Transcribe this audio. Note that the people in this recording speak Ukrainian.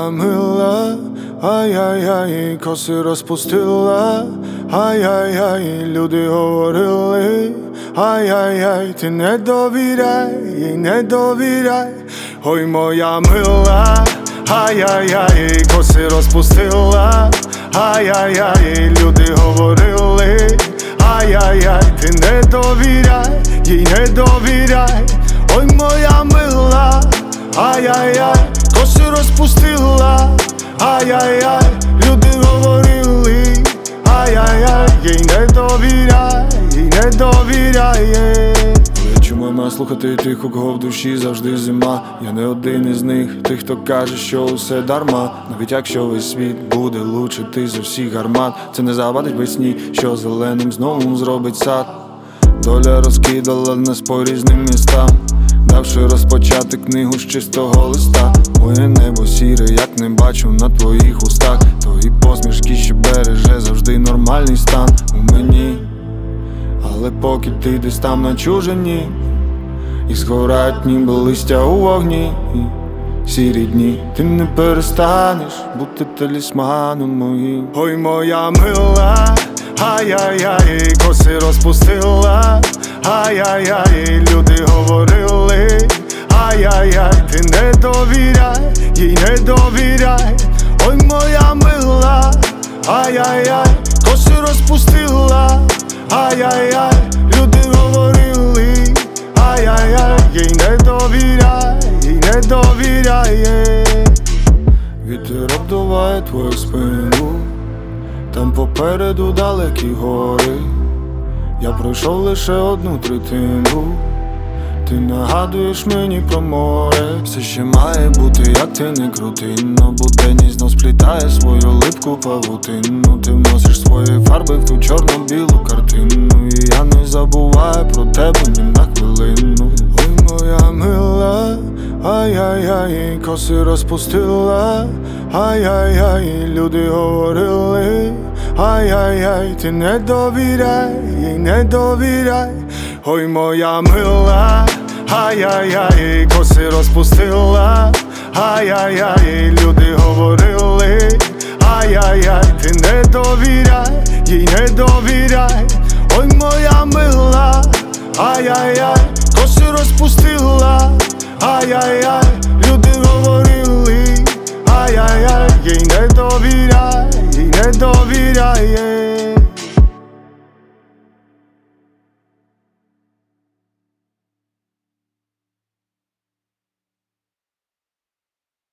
моя мила, ай-яй-яй, коси розпустила, ай-яй-яй, люди говорили, ай-яй-яй, ти не довіряй, їй не довіряй. Ой, моя мила, ай-яй-яй, коси розпустила, ай-яй-яй, люди говорили, ай-яй-яй, ти не довіряй, їй не довіряй. Ой, моя мила, ай-яй-яй, коси розпустила, ай-яй-яй, люди говорили, ай-яй-яй, їй не довіряй, їй не довіряє. Чому маю слухати тих, у кого в душі завжди зима? Я не один із них, тих, хто каже, що усе дарма. Навіть якщо весь світ буде лучити з усіх гармат, це не завадить весні, що зеленим знову зробить сад. Доля розкидала нас по різним містам, давши розпочати книгу з чистого листа. Моє небо сіре, як не бачу на твоїх устах. Твої посмішки ще береже завжди нормальний стан у мені. Але поки ти десь там на чужині, і згорають ніби листя у вогні, сірі дні, ти не перестанеш бути талісманом моїм. Ой, моя мила, ай-яй-яй, коси розпустила, ай-яй-яй, люди говорили, ай-яй-яй, ти не довіряй, їй не довіряй. Ой, моя мила, ай-яй-яй, коси розпустила, ай-яй-яй, люди говорили, ай-яй-яй, їй не довіряй, їй не довіряє. Вітер обдуває твою спину, там попереду далекі гори. Я пройшов лише одну третину, ти нагадуєш мені про море. Все ще має бути, як ти не крути, но буденність знов сплітає свою липку павутину. Ти вносиш свої фарби в ту чорно-білу картину, і я не забуваю про тебе ні на хвилину. Ой, моя мила, ай-яй-яй, коси розпустила, ай-яй-яй, люди говорили, ай-яй-яй, ти не довіряй, їй не довіряй. Ой, моя мила, ай-яй-яй, коси розпустила, ай-яй-яй, люди говорили, ай-яй-яй, ти не довіряй, їй не довіряй. Ой, моя мила, ай-яй-яй, коси розпустила, ай-яй-яй, люди говорили, ай-яй-яй, їй не довіряй, їй не довіряє.